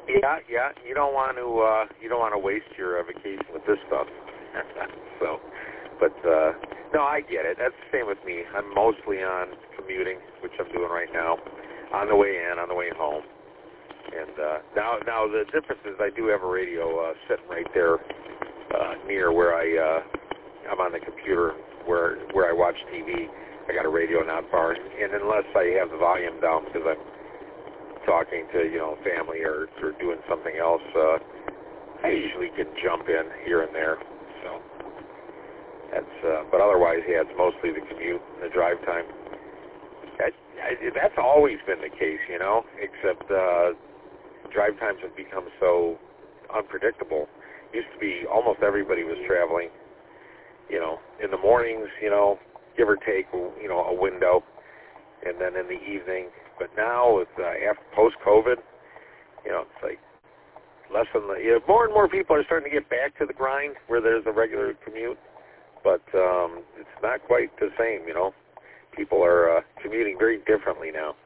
Yeah. You don't want to waste your vacation with this stuff. So, but no, I get it. That's the same with me. I'm mostly on commuting, which I'm doing right now, on the way in, on the way home. And now the difference is I do have a radio sitting right there near where I'm on the computer where I watch TV. I got a radio not far, and unless I have the volume down because I'm talking to family or doing something else, I usually can jump in here and there. So that's but otherwise, yeah, it's mostly the commute and the drive time. That's always been the case, except drive times have become so unpredictable. Used to be almost everybody was traveling, in the mornings, give or take, a window, and then in the evening. But now, with after post-COVID, it's like less than more and more people are starting to get back to the grind where there's a regular commute, but it's not quite the same, People are commuting very differently now.